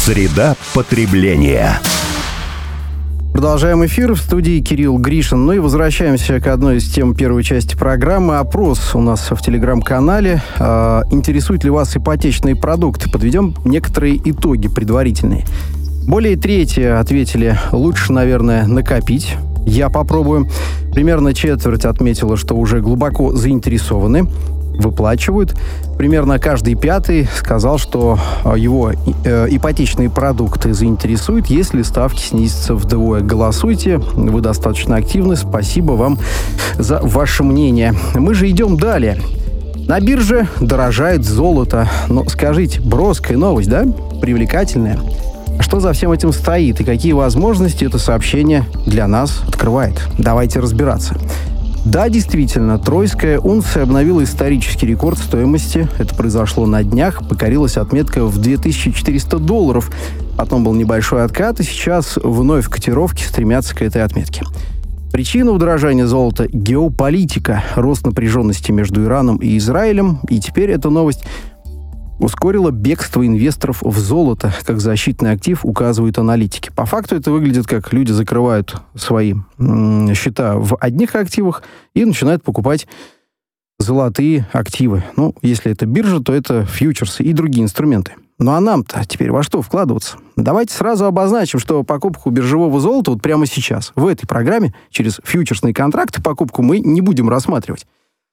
Среда потребления. Продолжаем эфир. В студии Кирилл Гришин. Ну и возвращаемся к одной из тем первой части программы. Опрос у нас в Телеграм-канале. Интересуют ли вас ипотечные продукты? Подведем некоторые итоги предварительные. Более трети ответили: лучше, наверное, накопить. Я попробую. Примерно четверть отметила, что уже глубоко заинтересованы, выплачивают. Примерно каждый пятый сказал, что его ипотечные продукты заинтересуют, если ставки снизятся вдвое. Голосуйте, вы достаточно активны. Спасибо вам за ваше мнение. Мы же идем далее. На бирже дорожает золото. Но скажите, броская новость, да? Привлекательная. Что за всем этим стоит и какие возможности это сообщение для нас открывает? Давайте разбираться. Да, действительно, тройская унция обновила исторический рекорд стоимости. Это произошло на днях. Покорилась отметка в $2400. Потом был небольшой откат, и сейчас вновь котировки стремятся к этой отметке. Причина удорожания золота – геополитика, рост напряженности между Ираном и Израилем. И теперь эта новость ускорило бегство инвесторов в золото, как защитный актив, указывают аналитики. По факту это выглядит как люди закрывают свои счета в одних активах и начинают покупать золотые активы. Ну, если это биржа, то это фьючерсы и другие инструменты. Ну а нам-то теперь во что вкладываться? Давайте сразу обозначим, что покупку биржевого золота вот прямо сейчас, в этой программе, через фьючерсные контракты покупку мы не будем рассматривать.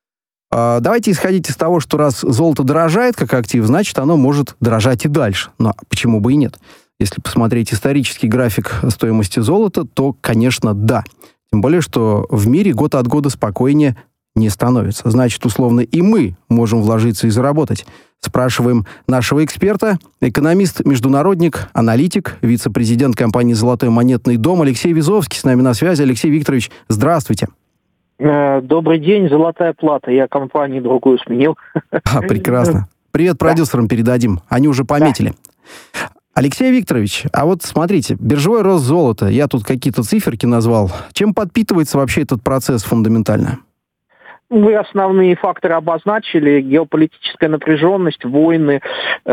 Давайте исходить из того, что раз золото дорожает как актив, значит, оно может дорожать и дальше. Но почему бы и нет? Если посмотреть исторический график стоимости золота, то, конечно, да. Тем более, что в мире год от года спокойнее не становится. Значит, условно, и мы можем вложиться и заработать. Спрашиваем нашего эксперта, экономист-международник, аналитик, вице-президент компании «Золотой монетный дом» Алексей Визовский с нами на связи. Алексей Викторович, здравствуйте. Добрый день, золотая плата. Я компанию другую сменил. Прекрасно. Привет продюсерам передадим. Они уже пометили. Да. Алексей Викторович, а вот смотрите, биржевой рост золота, я тут какие-то циферки назвал. Чем подпитывается вообще этот процесс фундаментально? Вы основные факторы обозначили. Геополитическая напряженность, войны.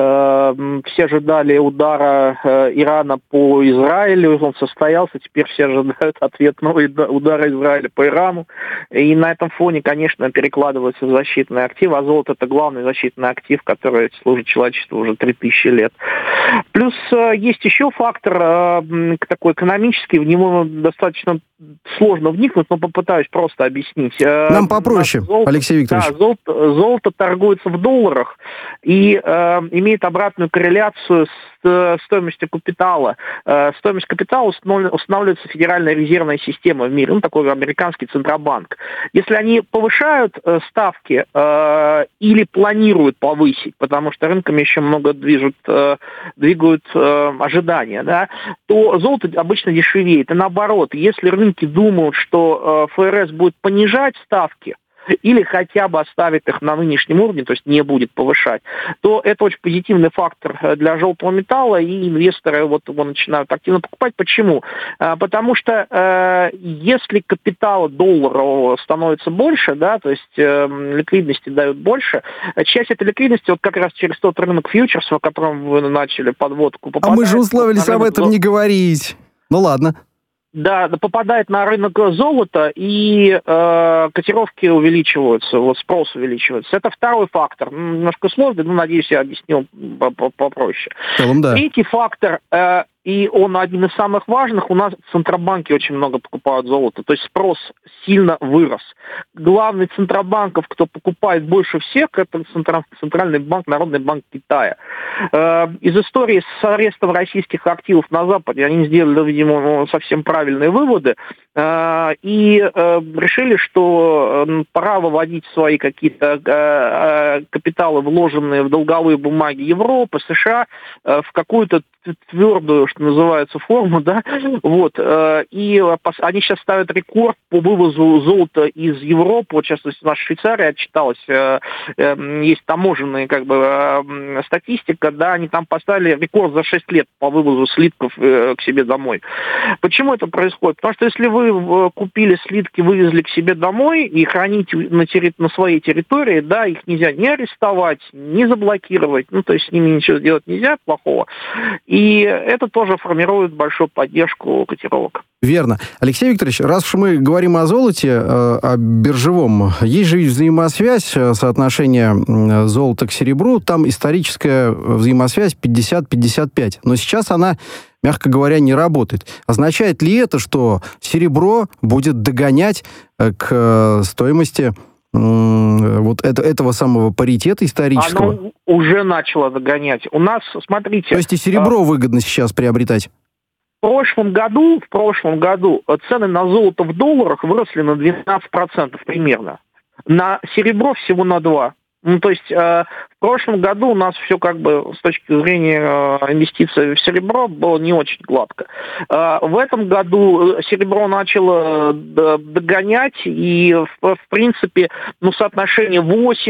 Все ожидали удара Ирана по Израилю. Он состоялся. Теперь все ожидают ответного удара Израиля по Ирану. И на этом фоне, конечно, перекладываются защитные активы. А золото – это главный защитный актив, который служит человечеству уже 3000 лет. Плюс есть еще фактор такой экономический. В него достаточно сложно вникнуть, но попытаюсь просто объяснить. Нам попроще. Алексей Викторович. Да, золото торгуется в долларах и имеет обратную корреляцию с стоимостью капитала. Стоимость капитала устанавливается Федеральная резервная система в мире, такой американский Центробанк. Если они повышают ставки или планируют повысить, потому что рынками еще много двигают ожидания, да, то золото обычно дешевеет. И наоборот, если рынки думают, что ФРС будет понижать ставки, или хотя бы оставит их на нынешнем уровне, то есть не будет повышать, то это очень позитивный фактор для желтого металла, и инвесторы его начинают активно покупать. Почему? Потому что если капитала долларового становится больше, да, то есть ликвидности дают больше, часть этой ликвидности как раз через тот рынок фьючерсов, о котором вы начали подводку попадать. А мы же условились об этом не говорить. Ну ладно. Да, попадает на рынок золота, и котировки увеличиваются, спрос увеличивается. Это второй фактор. Немножко сложный, но, надеюсь, я объяснил попроще. В целом, да. Третий фактор, и он один из самых важных, у нас в Центробанке очень много покупают золото, то есть спрос сильно вырос. Главный Центробанков, кто покупает больше всех, это Центральный банк, Народный банк Китая. Из истории с арестом российских активов на Западе они сделали, видимо, совсем правильные выводы и решили, что пора выводить свои какие-то капиталы, вложенные в долговые бумаги Европы, США, в какую-то твердую, что называется, форму, да, и они сейчас ставят рекорд по вывозу золота из Европы. Вот сейчас наша Швейцария отчиталась, есть таможенная статистика, да, они там поставили рекорд за 6 лет по вывозу слитков к себе домой. Почему это происходит? Потому что если вы вы купили слитки, вывезли к себе домой и храните на своей территории, да, их нельзя ни арестовать, ни заблокировать, ну, то есть с ними ничего сделать нельзя плохого. И это тоже формирует большую поддержку котировок. Верно. Алексей Викторович, раз уж мы говорим о золоте, о биржевом, есть же взаимосвязь, соотношение золота к серебру, там историческая взаимосвязь 50-55, но сейчас она, мягко говоря, не работает. Означает ли это, что серебро будет догонять к стоимости вот этого самого паритета исторического? Оно уже начало догонять. У нас, смотрите... То есть и серебро выгодно сейчас приобретать? В прошлом году цены на золото в долларах выросли на 12% примерно. На серебро всего на 2%. Ну, то есть в прошлом году у нас все как бы с точки зрения инвестиций в серебро было не очень гладко. В этом году серебро начало догонять, и в принципе, ну, соотношение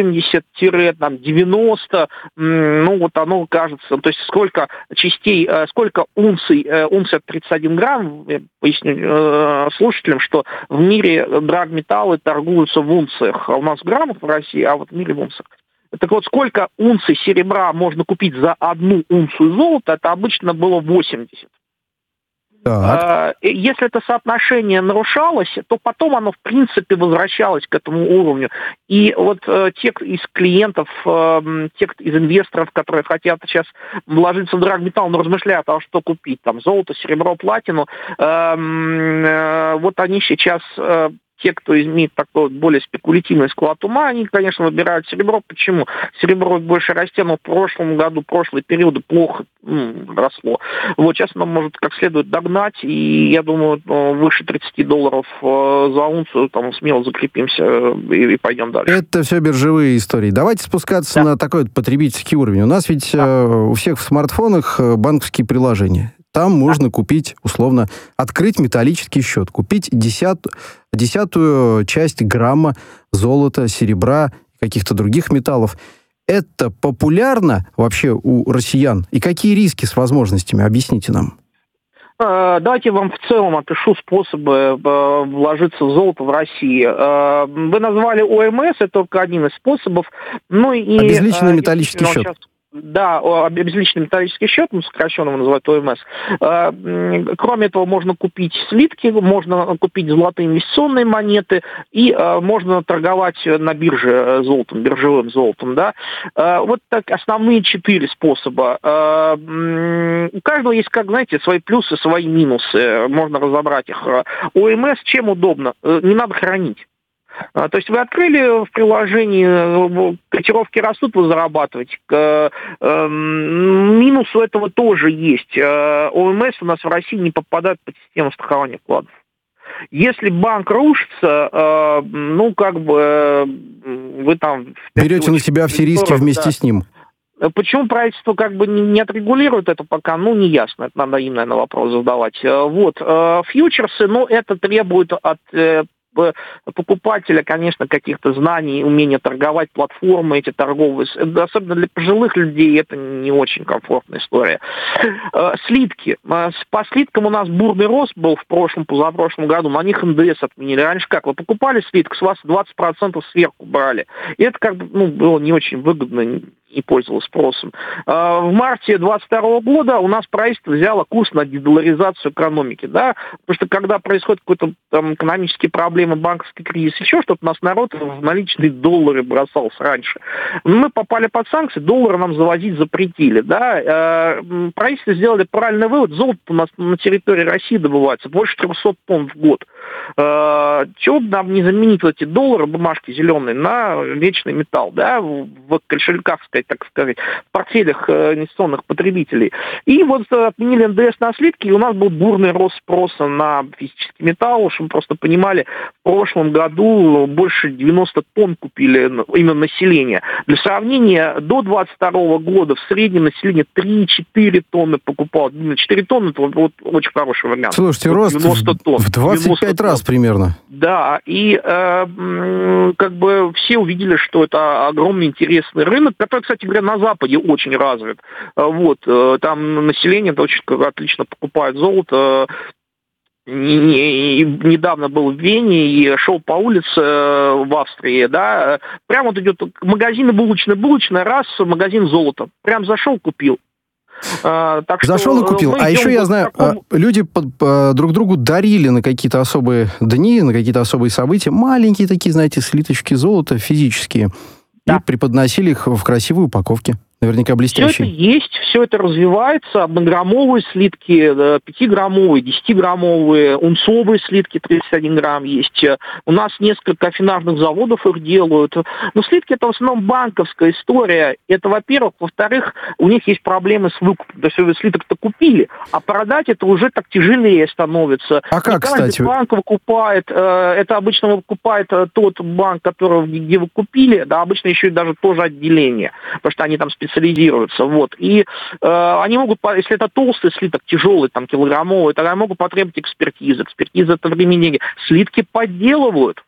80-90, ну, вот оно кажется, то есть сколько частей, сколько унций, унция 31 грамм, я поясню слушателям, что в мире драгметаллы торгуются в унциях, а у нас в граммах в России, а вот в мире в унциях. Так вот, сколько унций серебра можно купить за 1 унцию золота, это обычно было 80. Так. Если это соотношение нарушалось, то потом оно, в принципе, возвращалось к этому уровню. И вот те из клиентов, те из инвесторов, которые хотят сейчас вложиться в драгметалл, но размышляют, а что купить, там, золото, серебро, платину, вот они сейчас... Те, кто имеет такой более спекулятивный склад ума, они, конечно, выбирают серебро. Почему? Серебро больше растет, но в прошлом году, прошлые периоды плохо росло. Вот сейчас оно может как следует догнать, и я думаю, выше $30 за унцию там смело закрепимся и пойдем дальше. Это все биржевые истории. Давайте спускаться на такой вот потребительский уровень. У нас ведь у всех в смартфонах банковские приложения. Там можно купить, условно, открыть металлический счет, купить десятую часть грамма золота, серебра, каких-то других металлов. Это популярно вообще у россиян? И какие риски с возможностями? Объясните нам. Давайте я вам в целом опишу способы вложиться в золото в России. Вы назвали ОМС, это только один из способов. Ну и обезличенный металлический счет. Да, обезличенный металлический счет, сокращенно его называют ОМС. Кроме этого, можно купить слитки, можно купить золотые инвестиционные монеты и можно торговать на бирже золотом, биржевым золотом. Да? Вот так основные 4 способа. У каждого есть, как знаете, свои плюсы, свои минусы. Можно разобрать их. ОМС чем удобно? Не надо хранить. То есть вы открыли в приложении, котировки растут, вы зарабатываете. Минус у этого тоже есть. ОМС у нас в России не попадает под систему страхования вкладов. Если банк рушится, ну, как бы вы там... Берете на себя все риски вместе с ним. Почему правительство как бы не отрегулирует это пока, ну, не ясно. Это надо им, наверное, вопрос задавать. Вот. Фьючерсы, ну, это требует от покупателя, конечно, каких-то знаний, умения торговать, платформы эти торговые. Особенно для пожилых людей это не очень комфортная история. Слитки. По слиткам у нас бурный рост был в позапрошлом году, на них НДС отменили. Раньше как? Вы покупали слиток, с вас 20% сверху брали. И это как бы, ну, было не очень выгодно, не пользовалось спросом. В марте 2022 года у нас правительство взяло курс на дедоларизацию экономики, да, потому что когда происходит какой-то там экономические проблемы, банковский кризис, еще что-то, у нас народ в наличные доллары бросался раньше. Мы попали под санкции, доллары нам завозить запретили, да. Правительство сделали правильный вывод, золото у нас на территории России добывается больше 300 тонн в год. Чего бы нам не заменить эти доллары, бумажки зеленые, на вечный металл, да, в кошельках, так сказать, в портфелях инвестиционных потребителей. И вот отменили НДС на слитки, и у нас был бурный рост спроса на физический металл, чтобы мы просто понимали, в прошлом году больше 90 тонн купили именно население. Для сравнения, до 2022 года в среднем население 3-4 тонны покупало. 4 тонны – это вот очень хороший вариант. Слушайте, рост 90 тонн. В 25 раз примерно. Да, и как бы все увидели, что это огромный интересный рынок, который, кстати говоря, на Западе очень развит. Вот, там население очень отлично покупает золото. недавно был в Вене и шел по улице в Австрии, да, прямо вот идет магазин булочная, раз, магазин золота. Прям зашел, купил. Так зашел и купил. А еще я знаю, люди друг другу дарили на какие-то особые дни, на какие-то особые события маленькие такие, знаете, слиточки золота физические. Да. И преподносили их в красивой упаковке. Наверняка блестящие. Все это есть, все это развивается. 1-граммовые слитки, 5-граммовые, 10-граммовые, унцовые слитки 31 грамм есть. У нас несколько афинажных заводов их делают. Но слитки это в основном банковская история. Это, во-первых. Во-вторых, у них есть проблемы с выкупом. То есть вы слиток-то купили, а продать это уже так тяжелее становится. А как, кстати? Банк выкупает, это обычно выкупает тот банк, где вы купили, да, обычно еще и даже тоже отделение, потому что они там специализируются, вот, и они могут, если это толстый слиток, тяжелый, там, килограммовый, тогда могут потребовать экспертизы. Экспертиза это время деньги. Слитки подделывают.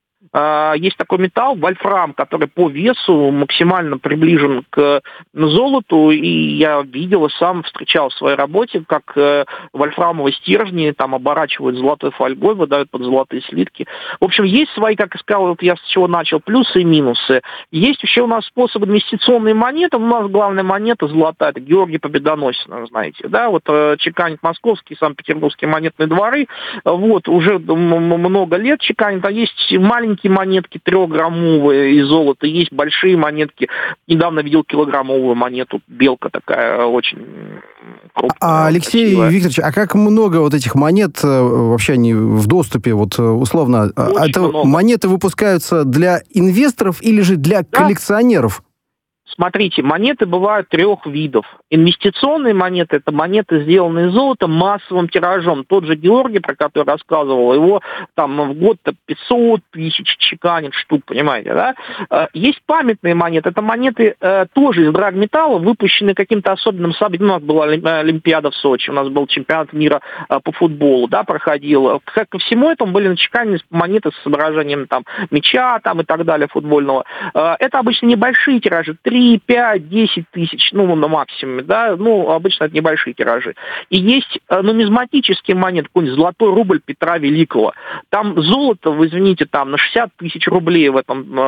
Есть такой металл, вольфрам, который по весу максимально приближен к золоту, и я видел и сам встречал в своей работе, как вольфрамовые стержни там оборачивают золотой фольгой, выдают под золотые слитки. В общем, есть свои, как я сказал, вот я с чего начал, плюсы и минусы. Есть еще у нас способ инвестиционной монеты. У нас главная монета золотая, это Георгий Победоносец, знаете, да, вот чеканит московские, санкт-петербургские монетные дворы, вот, уже много лет чеканит, а есть маленькие монетки 3-граммовые из золота, есть большие монетки. Недавно видел килограммовую монету, белка такая, очень крупная. Алексей красивая. Викторович, а как много вот этих монет вообще они в доступе, вот условно? Это много. Монеты выпускаются для инвесторов или же для коллекционеров? Смотрите, монеты бывают 3 видов. Инвестиционные монеты – это монеты, сделанные из золота массовым тиражом. Тот же Георгий, про который рассказывал, его там в год-то 500 тысяч чеканит штук, понимаете, да? Есть памятные монеты. Это монеты тоже из драгметалла, выпущенные каким-то особенным событием. У нас была Олимпиада в Сочи, у нас был чемпионат мира по футболу, да, проходил. Ко всему этому были начеканены монеты с изображением там мяча там, и так далее, футбольного. Это обычно небольшие тиражи, 3, 5, 10 тысяч, ну, на максимуме, да, ну, обычно это небольшие тиражи. И есть нумизматические монеты, какой-нибудь золотой рубль Петра Великого. Там золото, вы извините, там на 60 тысяч рублей в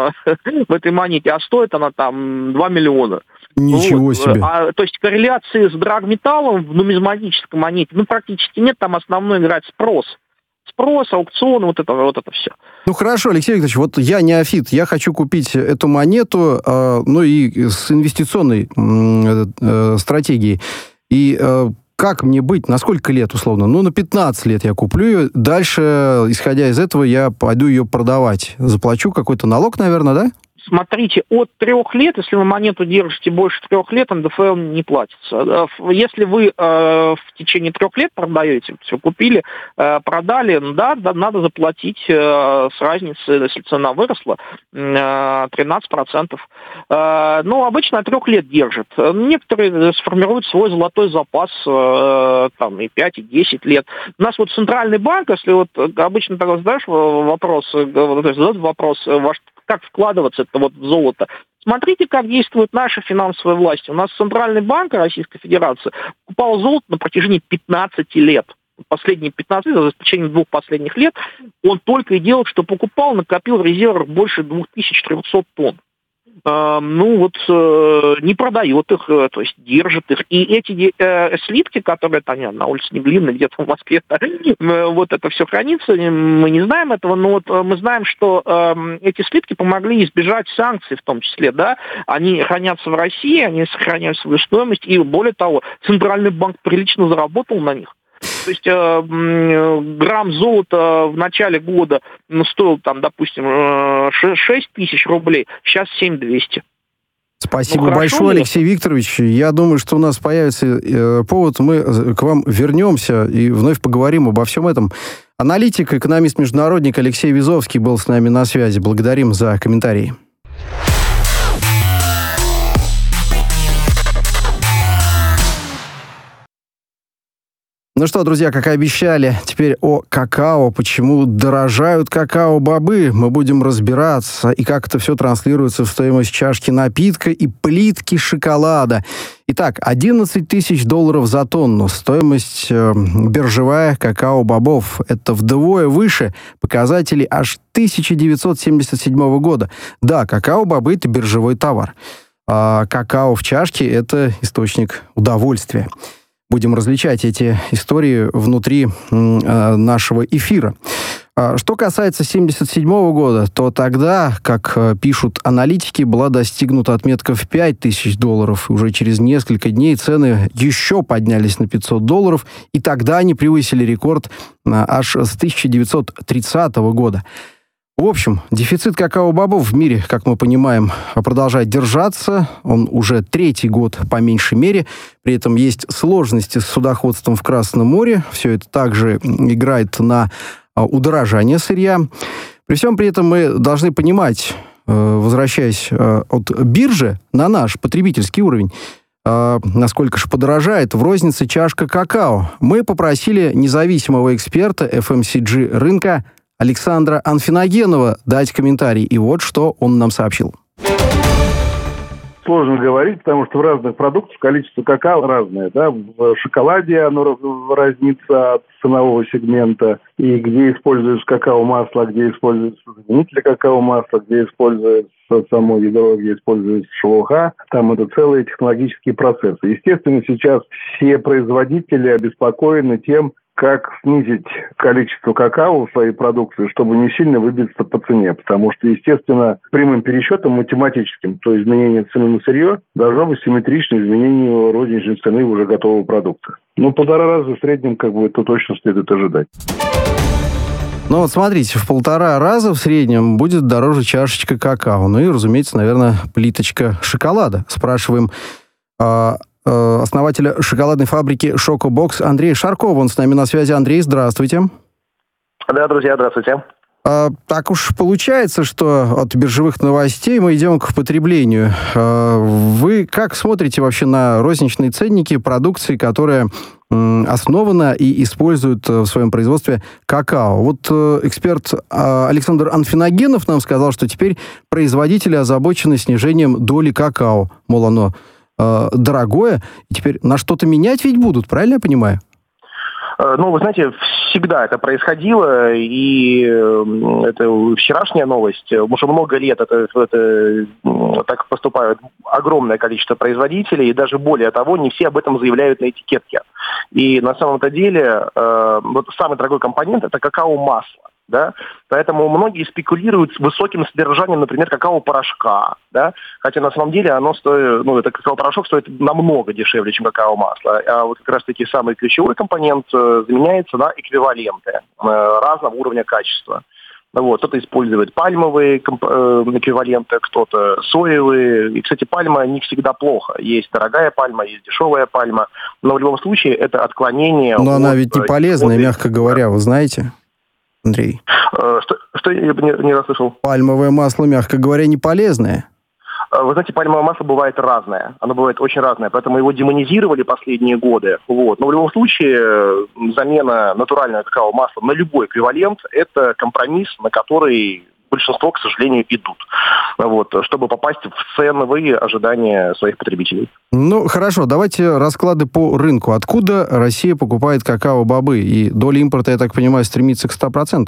этой монете, а стоит она там 2 миллиона. Ничего себе. То есть корреляции с драгметаллом в нумизматической монете, ну, практически нет, там основной играет спрос. Спрос, аукцион, вот это все. Ну, хорошо, Алексей Викторович, вот я неофит, я хочу купить эту монету, ну, и с инвестиционной стратегией. И как мне быть, на сколько лет, условно? Ну, на 15 лет я куплю ее, дальше, исходя из этого, я пойду ее продавать. Заплачу какой-то налог, наверное, да? Смотрите, от 3 лет, если вы монету держите больше 3 лет, НДФЛ не платится. Если вы в течение 3 лет продаете, все купили, продали, да, надо заплатить с разницей, если цена выросла, 13%. Ну, обычно от 3 лет держат. Некоторые сформируют свой золотой запас там, и 5, и 10 лет. У нас вот Центральный банк, если вот обычно так задаешь вопрос, задают вопрос, как вкладываться это вот в золото. Смотрите, как действуют наши финансовые власти. У нас Центральный банк Российской Федерации покупал золото на протяжении 15 лет. Последние 15 лет, за исключением 2 последних лет, он только и делал, что покупал, накопил в резервах больше 2300 тонн. Ну вот не продает их, то есть держит их. И эти слитки, которые там на улице Неглинной, где-то в Москве, вот это все хранится, мы не знаем этого, но вот мы знаем, что эти слитки помогли избежать санкций в том числе, да, они хранятся в России, они сохраняют свою стоимость, и более того, Центральный банк прилично заработал на них. То есть грамм золота в начале года стоил, там, допустим, 6 тысяч рублей, сейчас 7200. Спасибо большое, Алексей Викторович. Я думаю, что у нас появится повод, мы к вам вернемся и вновь поговорим обо всем этом. Аналитик, экономист-международник Алексей Визовский был с нами на связи. Благодарим за комментарии. Ну что, друзья, как и обещали, теперь о какао. Почему дорожают какао-бобы? Мы будем разбираться, и как это все транслируется в стоимость чашки напитка и плитки шоколада. Итак, $11 тысяч за тонну. Стоимость биржевая какао-бобов. Это вдвое выше показателей аж 1977 года. Да, какао-бобы – это биржевой товар. А какао в чашке – это источник удовольствия. Будем различать эти истории внутри нашего эфира. Что касается 1977 года, то тогда, как пишут аналитики, была достигнута отметка в $5 тысяч. И уже через несколько дней цены еще поднялись на $500, и тогда они превысили рекорд аж с 1930 года. В общем, дефицит какао-бобов в мире, как мы понимаем, продолжает держаться. Он уже 3-й год по меньшей мере. При этом есть сложности с судоходством в Красном море. Все это также играет на удорожание сырья. При всем при этом мы должны понимать, возвращаясь от биржи на наш потребительский уровень, насколько же подорожает в рознице чашка какао. Мы попросили независимого эксперта FMCG рынка Александра Анфиногенова дать комментарий. И вот что он нам сообщил. Сложно говорить, потому что в разных продуктах количество какао разное. Да? В шоколаде оно разнится от ценового сегмента. И где используется какао-масло, где используется заменитель какао-масла, где используется само ядро, где используется шелуха. Там это целые технологические процессы. Естественно, сейчас все производители обеспокоены тем, как снизить количество какао в своей продукции, чтобы не сильно выбиться по цене. Потому что, естественно, прямым пересчетом математическим, то изменение цены на сырье должно быть симметрично изменению розничной цены уже готового продукта. 1,5 раза в среднем, это точно следует ожидать. Ну вот смотрите, в 1,5 раза в среднем будет дороже чашечка какао. Ну и, разумеется, наверное, плиточка шоколада. Спрашиваем основателя шоколадной фабрики «Шокобокс» Андрея Шаркова. Он с нами на связи. Андрей, здравствуйте. Да, друзья, здравствуйте. Так уж получается, что от биржевых новостей мы идем к потреблению. Вы как смотрите вообще на розничные ценники продукции, которая основана и использует в своем производстве какао? Вот эксперт Александр Анфиногенов нам сказал, что теперь производители озабочены снижением доли какао. Мол, оно дорогое, и теперь на что-то менять ведь будут, правильно я понимаю? Вы знаете, всегда это происходило, и это вчерашняя новость. Уже много лет так поступают огромное количество производителей, и даже более того, не все об этом заявляют на этикетке. И на самом-то деле самый дорогой компонент – это какао-масло. Да? Поэтому многие спекулируют с высоким содержанием, например, какао-порошка, да? Хотя на самом деле оно стоит, этот какао-порошок стоит намного дешевле, чем какао-масло. А вот как раз-таки самый ключевой компонент заменяется на эквиваленты разного уровня качества. Кто-то использует пальмовые эквиваленты, кто-то соевые. И, кстати, пальма не всегда плохо. Есть дорогая пальма, есть дешевая пальма. Но в любом случае это отклонение. Но она ведь не полезная, мягко говоря, вы знаете, Андрей? Что я не расслышал? Пальмовое масло, мягко говоря, не полезное. Вы знаете, пальмовое масло бывает разное. Оно бывает очень разное, поэтому его демонизировали последние годы. Но в любом случае замена натурального какао-масла на любой эквивалент – это компромисс, на который большинство, к сожалению, идут. Чтобы попасть в ценовые ожидания своих потребителей. Хорошо, давайте расклады по рынку. Откуда Россия покупает какао-бобы? И доля импорта, я так понимаю, стремится к 100%?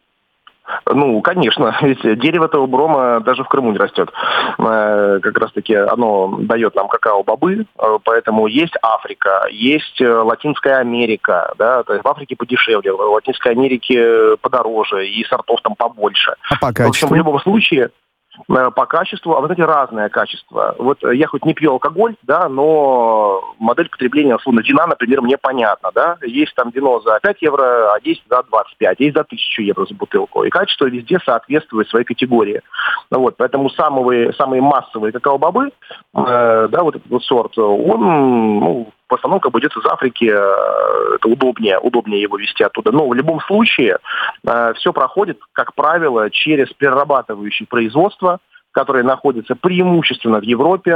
Конечно, ведь дерево брома даже в Крыму не растет. Как раз-таки оно дает нам какао-бобы, поэтому есть Африка, есть Латинская Америка, да, то есть в Африке подешевле, в Латинской Америке подороже, и сортов там побольше. А по качеству? В общем, в любом случае, по качеству, вы знаете, разное качество. Я хоть не пью алкоголь, да, но модель потребления, условно, вина, например, мне понятна, да. Есть там вино за 5 евро, а есть за 25, есть за 1000 евро за бутылку. И качество везде соответствует своей категории. Поэтому самые массовые какао-бобы, этот сорт, он, в основном идет из Африки, это удобнее его везти оттуда. Но в любом случае все проходит, как правило, через перерабатывающие производства, которые находятся преимущественно в Европе,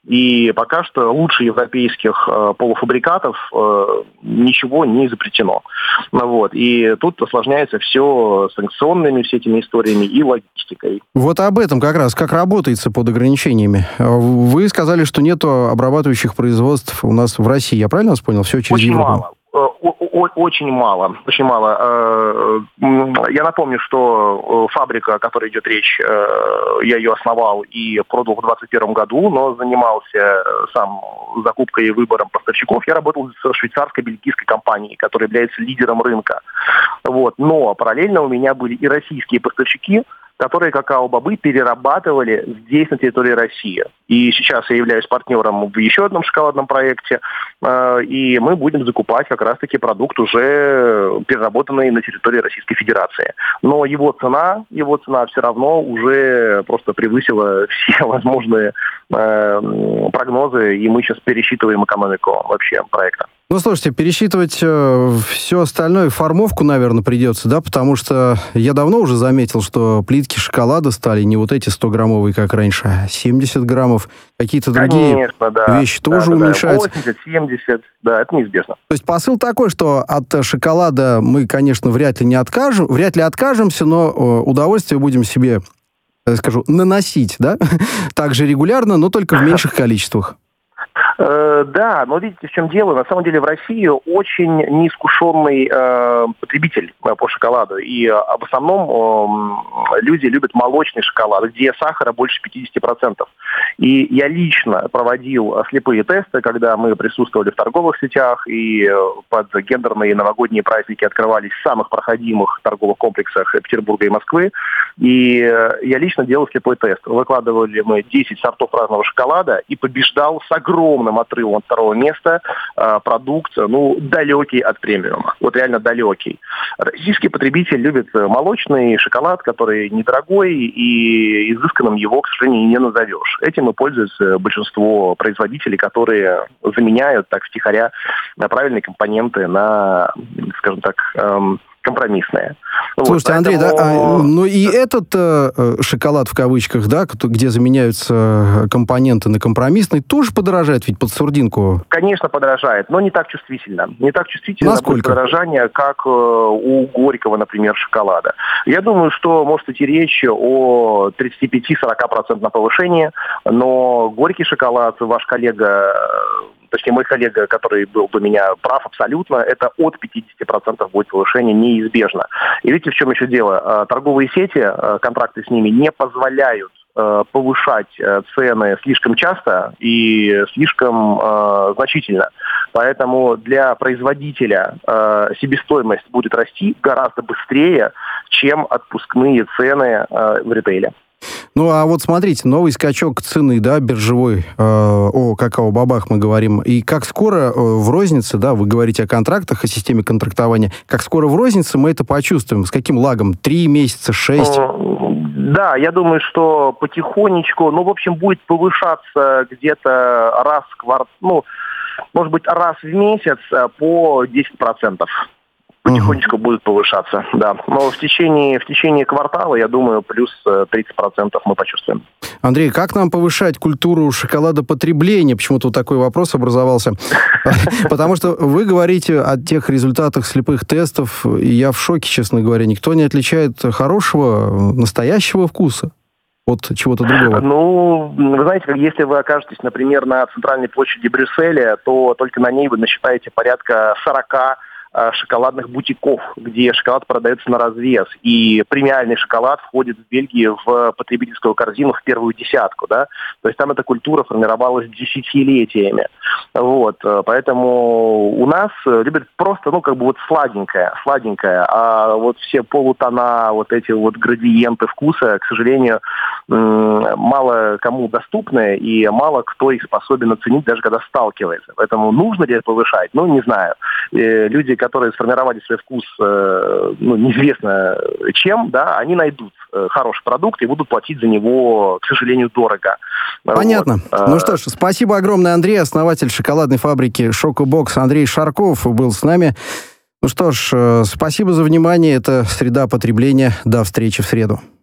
И пока что лучше европейских полуфабрикатов ничего не изобретено. Вот. И тут осложняется все санкционными все этими историями и логистикой. Вот об этом как раз. Как работается под ограничениями? Вы сказали, что нету обрабатывающих производств у нас в России. Я правильно вас понял? Все через Очень Европу. мало. Очень мало, очень мало. Я напомню, что фабрика, о которой идет речь, я ее основал и продал в 2021 году, но занимался сам закупкой и выбором поставщиков. Я работал с швейцарско-бельгийской компанией, которая является лидером рынка. Вот. Но параллельно у меня были и российские поставщики, которые какао-бобы перерабатывали здесь, на территории России. И сейчас я являюсь партнером в еще одном шоколадном проекте, и мы будем закупать как раз-таки продукт, уже переработанный на территории Российской Федерации. Но его цена все равно уже просто превысила все возможные прогнозы, и мы сейчас пересчитываем экономику вообще проекта. Ну, слушайте, пересчитывать все остальное, формовку, наверное, придется, да, потому что я давно уже заметил, что плитки шоколада стали не вот эти 100-граммовые, как раньше, а 70 граммов. Какие-то другие вещи тоже уменьшаются. 80, 70, да, это неизбежно. То есть посыл такой, что от шоколада мы, конечно, вряд ли откажемся, но удовольствие будем себе, так скажу, наносить, да, также регулярно, но только в меньших количествах. Да, но видите, в чем дело? На самом деле в России очень неискушенный потребитель по шоколаду. И в основном люди любят молочный шоколад, где сахара больше 50%. И я лично проводил слепые тесты, когда мы присутствовали в торговых сетях, и под гендерные новогодние праздники открывались в самых проходимых торговых комплексах Петербурга и Москвы. И я лично делал слепой тест. Выкладывали мы 10 сортов разного шоколада, и побеждал с огромным отрывом от второго места продукт, далекий от премиума. Вот реально далекий. Российский потребитель любит молочный шоколад, который недорогой, и изысканным его, к сожалению, не назовешь. Этим и пользуются большинство производителей, которые заменяют, так втихаря, правильные компоненты на, скажем так, компромиссные. Слушайте, Андрей, ну и этот шоколад в кавычках, да, где заменяются компоненты на компромиссный, тоже подорожает ведь под сурдинку? Конечно, подорожает, но не так чувствительно. Не так чувствительно будет подорожание, как у Горького, например, шоколада. Я думаю, что может идти речь о 35-40% повышении, но Горький шоколад, ваш коллега, точнее, мой коллега, который был до меня прав абсолютно, это от 50% будет повышение неизбежно. И видите, в чем еще дело? Торговые сети, контракты с ними не позволяют повышать цены слишком часто и слишком значительно. Поэтому для производителя себестоимость будет расти гораздо быстрее, чем отпускные цены в ритейле. Ну, а вот смотрите, новый скачок цены, да, биржевой, о какао-бобах мы говорим, и как скоро в рознице, да, вы говорите о контрактах, о системе контрактования, как скоро в рознице мы это почувствуем, с каким лагом? 3 месяца, 6? Да, я думаю, что потихонечку, в общем, будет повышаться где-то раз может быть, раз в месяц по 10%. Потихонечку будет повышаться, да. Но в течение квартала, я думаю, плюс 30% мы почувствуем. Андрей, как нам повышать культуру шоколадопотребления? Почему-то вот такой вопрос образовался. Потому что вы говорите о тех результатах слепых тестов, и я в шоке, честно говоря. Никто не отличает хорошего, настоящего вкуса от чего-то другого. Вы знаете, если вы окажетесь, например, на центральной площади Брюсселя, то только на ней вы насчитаете порядка 40 шоколадных бутиков, где шоколад продается на развес. И премиальный шоколад входит в Бельгии в потребительскую корзину в первую десятку, да. То есть там эта культура формировалась десятилетиями. Вот. Поэтому у нас любят просто, сладенькое. А вот все полутона, вот эти вот градиенты вкуса, к сожалению, мало кому доступны, и мало кто их способен оценить, даже когда сталкивается. Поэтому нужно ли это повышать? Не знаю. Люди, которые сформировали свой вкус неизвестно чем, да, они найдут хороший продукт и будут платить за него, к сожалению, дорого. Понятно. Ну что ж, спасибо огромное, Андрей, основатель шоколадной фабрики «Шокобокс» Андрей Шарков был с нами. Ну что ж, спасибо за внимание. Это «Среда потребления». До встречи в среду.